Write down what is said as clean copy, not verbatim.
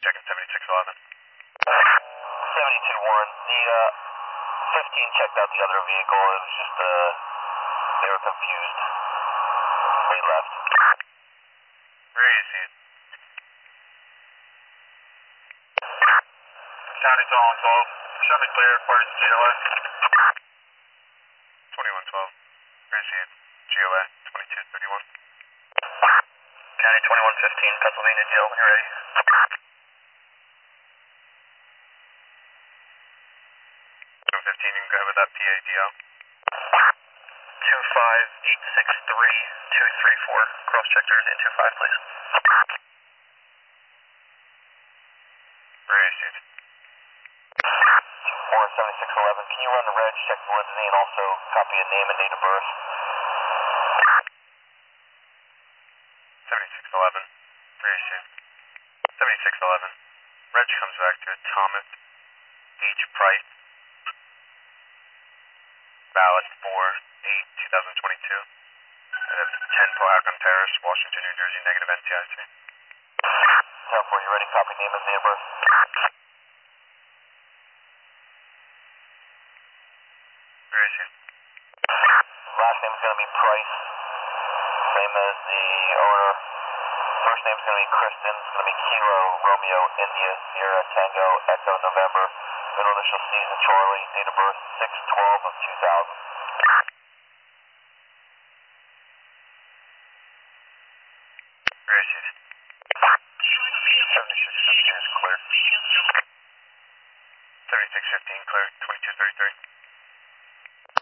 checking 7611. 72-1. The 15 checked out the other vehicle. It was just, they were confused. They left. Where is he? County's all on 12. Show me clear, according to GOA. 2112. Where is he? GOA 2231. County 2115, Pennsylvania jail when you're ready. 215, you can go ahead with that PADO. 25863-234. Cross check Jersey at 25, please. Where is he? 7611. Can you run the reg, check validity, and also copy a name and date of birth? 7611. Where is he? 7611. Reg comes back to Thomas H. Price. Valid for 8/2022. And that's 10 Powhatan Terrace, Washington, New Jersey, negative NTIC. 10-4, you ready? Copy name and date of birth. Where is he? Last name is going to be Price, same as the owner. First name is going to be Kristen. It's going to be Kilo Romeo India Sierra Tango Echo November. Middle initial C is Charlie. Date of birth 6/12/2000. Where is he? 7615 is clear. 7615 clear, 2233.